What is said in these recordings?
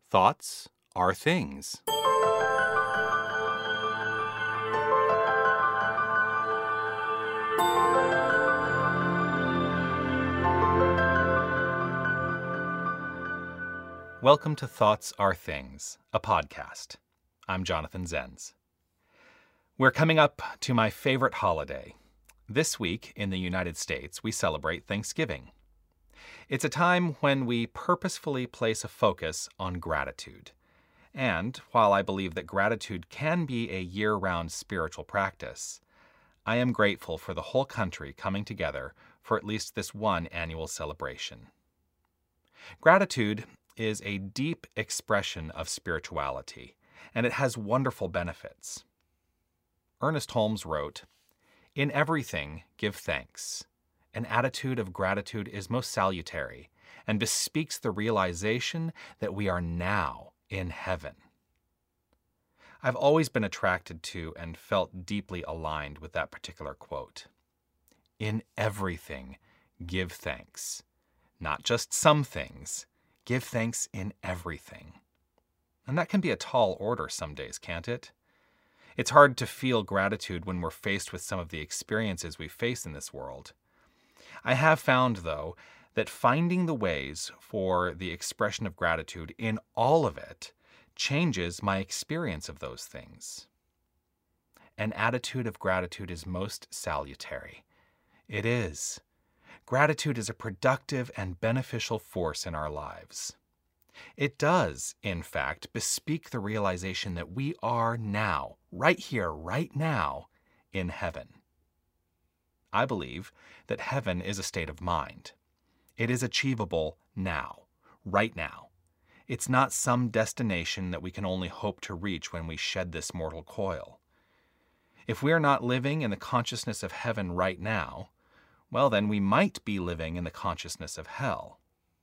Thoughts are things. Welcome to Thoughts Are Things, a podcast. I'm Jonathan Zenz. We're coming up to my favorite holiday. This week in the United States, we celebrate Thanksgiving. It's a time when we purposefully place a focus on gratitude. And while I believe that gratitude can be a year-round spiritual practice, I am grateful for the whole country coming together for at least this one annual celebration. Gratitude is a deep expression of spirituality, and it has wonderful benefits. Ernest Holmes wrote, "In everything give thanks. An attitude of gratitude is most salutary and bespeaks the realization that we are now in heaven." I've always been attracted to and felt deeply aligned with that particular quote. In everything, give thanks. Not just some things. Give thanks in everything. And that can be a tall order some days, can't it? It's hard to feel gratitude when we're faced with some of the experiences we face in this world. I have found, though, that finding the ways for the expression of gratitude in all of it changes my experience of those things. An attitude of gratitude is most salutary. It is. Gratitude is a productive and beneficial force in our lives. It does, in fact, bespeak the realization that we are now, right here, right now, in heaven. I believe that heaven is a state of mind. It is achievable now, right now. It's not some destination that we can only hope to reach when we shed this mortal coil. If we are not living in the consciousness of heaven right now, well, then we might be living in the consciousness of hell.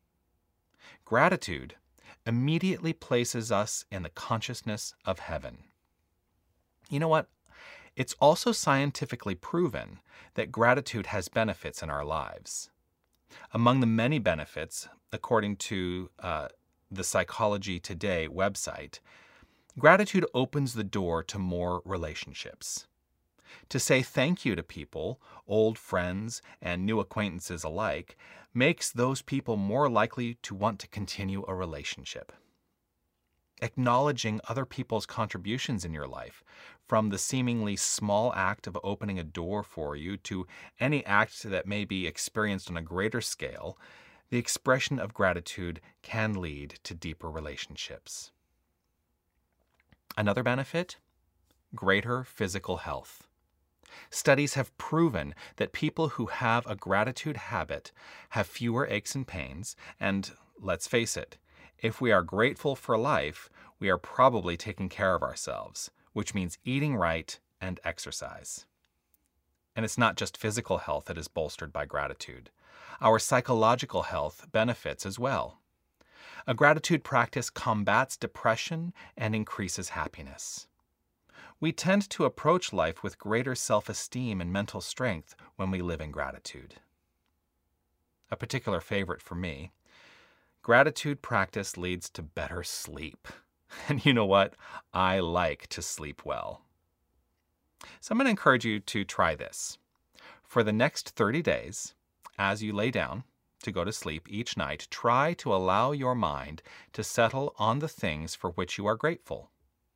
Gratitude immediately places us in the consciousness of heaven. You know what? It's also scientifically proven that gratitude has benefits in our lives. Among the many benefits, according to the Psychology Today website, gratitude opens the door to more relationships. To say thank you to people, old friends and new acquaintances alike, makes those people more likely to want to continue a relationship. Acknowledging other people's contributions in your life, from the seemingly small act of opening a door for you to any act that may be experienced on a greater scale, the expression of gratitude can lead to deeper relationships. Another benefit? Greater physical health. Studies have proven that people who have a gratitude habit have fewer aches and pains, and let's face it, if we are grateful for life, we are probably taking care of ourselves, which means eating right and exercise. And it's not just physical health that is bolstered by gratitude. Our psychological health benefits as well. A gratitude practice combats depression and increases happiness. We tend to approach life with greater self-esteem and mental strength when we live in gratitude. A particular favorite for me, gratitude practice leads to better sleep. And you know what? I like to sleep well. So I'm going to encourage you to try this. For the next 30 days, as you lay down to go to sleep each night, try to allow your mind to settle on the things for which you are grateful.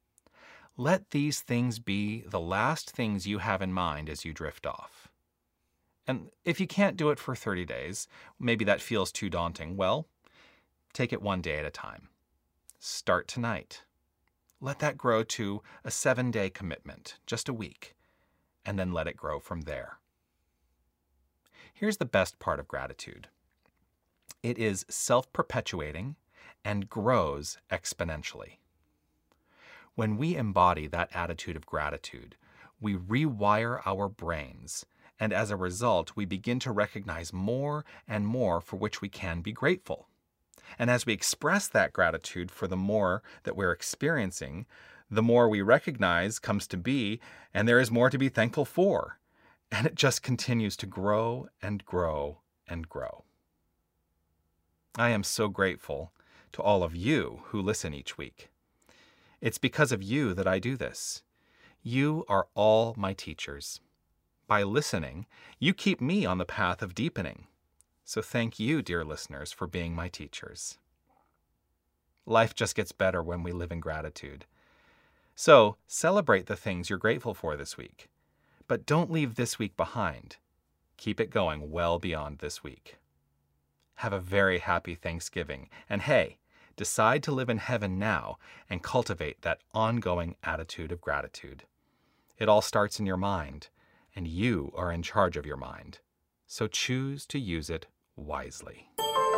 Let these things be the last things you have in mind as you drift off. And if you can't do it for 30 days, maybe that feels too daunting, well, take it one day at a time. Start tonight. Let that grow to a 7-day commitment, just a week, and then let it grow from there. Here's the best part of gratitude. It is self-perpetuating and grows exponentially. When we embody that attitude of gratitude, we rewire our brains, and as a result, we begin to recognize more and more for which we can be grateful. And as we express that gratitude for the more that we're experiencing, the more we recognize comes to be, and there is more to be thankful for. And it just continues to grow and grow and grow. I am so grateful to all of you who listen each week. It's because of you that I do this. You are all my teachers. By listening, you keep me on the path of deepening. So thank you, dear listeners, for being my teachers. Life just gets better when we live in gratitude. So celebrate the things you're grateful for this week. But don't leave this week behind. Keep it going well beyond this week. Have a very happy Thanksgiving. And hey, decide to live in heaven now and cultivate that ongoing attitude of gratitude. It all starts in your mind, and you are in charge of your mind. So choose to use it wisely.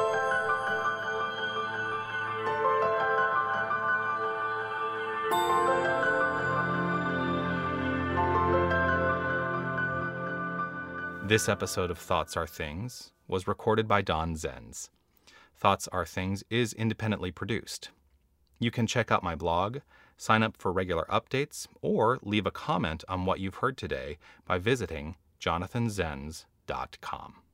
This episode of Thoughts Are Things was recorded by Don Zenz. Thoughts Are Things is independently produced. You can check out my blog, sign up for regular updates, or leave a comment on what you've heard today by visiting jonathanzenz.com.